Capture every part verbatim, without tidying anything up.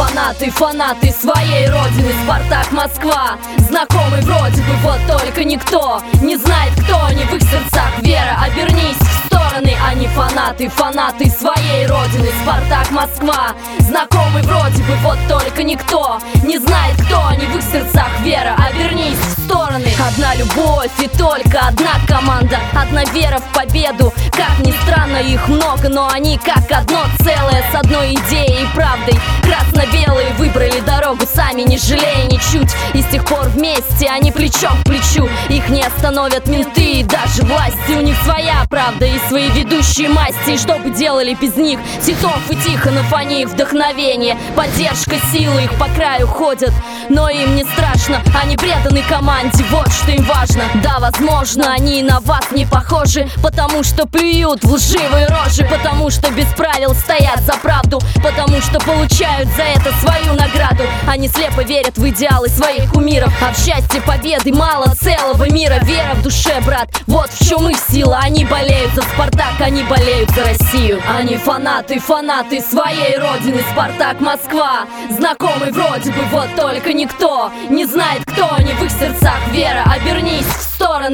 фанаты, фанаты своей родины. Спартак, Москва, знакомый вроде бы, вот только никто не знает, кто они в их сердцах. Вера, обернись в стороны. Они фанаты, фанаты своей родины. Спартак, Москва, знакомый вроде бы, вот только никто не знает, кто они в их сердцах. Вера, обернись в стороны. Одна любовь и только одна команда, одна вера в победу. Как ни странно, их много, но они как одно целое, с одной идеей и правдой. Красно-белые выбрали дорогу сами, не жалея ничуть. И с тех пор вместе они плечом к плечу. Их не остановят менты и даже власти. У них своя правда и свои ведущие масти. И что бы делали без них? Титов и Тихонов, они их вдохновение, поддержка, силы. Их по краю ходят, но им не страшно. Они преданы команде, вот что им важно. Да, возможно, они на вас не похожи, потому что плюют в лживые рожи, потому что без правил стоят за правду, потому что получают за это свою награду. Они слепо верят в идеалы своих кумиров, а в счастье победы мало целого мира. Вера в душе, брат, вот в чем их сила. Они болеют за Спартак, они болеют за Россию. Они фанаты, фанаты своей родины. Спартак, Москва, знакомый вроде бы, вот только никто не знает, кто они в их сердцах. Вера, обернись в стороны.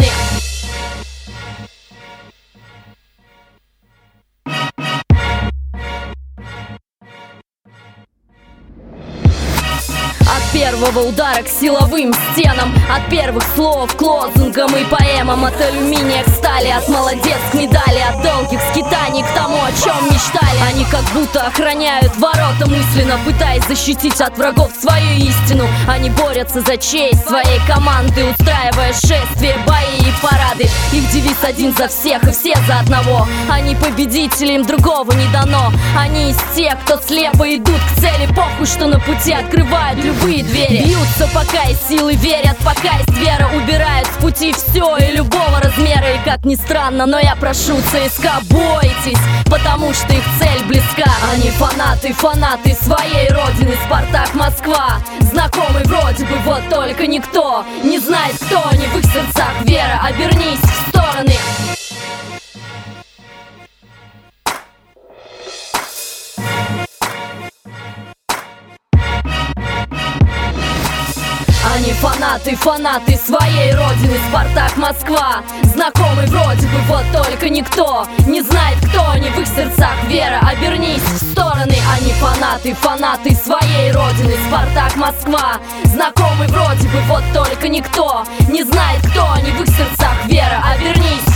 От первого удара к силовым стенам, от первых слов к лозунгам и поэмам, от алюминия к стали, от молодец к медали, от долгих скитаний к тому, о чем мечтали. Они как будто охраняют ворота мысленно, пытаясь защитить от врагов свою истину. Они борются за честь своей команды, устраивая шествия, бои и парады. Их девиз один за всех и все за одного. Они победители, им другого не дано. Они из тех, кто слепо идут к цели, похуй, что на пути открывают любые двери. Бьются, пока есть силы, верят, пока есть вера. Убирают с пути все и любого размера. И как ни странно, но я прошу ЦСКА, бойтесь, потому что их цель близка. Они фанаты, фанаты своей родины. Спартак, Москва, знакомый вроде бы, вот только никто не знает, кто они в их сердцах. Вера, обернись в стороны. Они фанаты, фанаты своей родины. Спартак, Москва, знакомый вроде бы, вот только никто не знает, кто они в их сердцах. Вера, обернись в стороны. Они фанаты, фанаты своей родины. Спартак, Москва, знакомый вроде бы, вот только никто не знает, кто они в их сердцах. Вера, обернись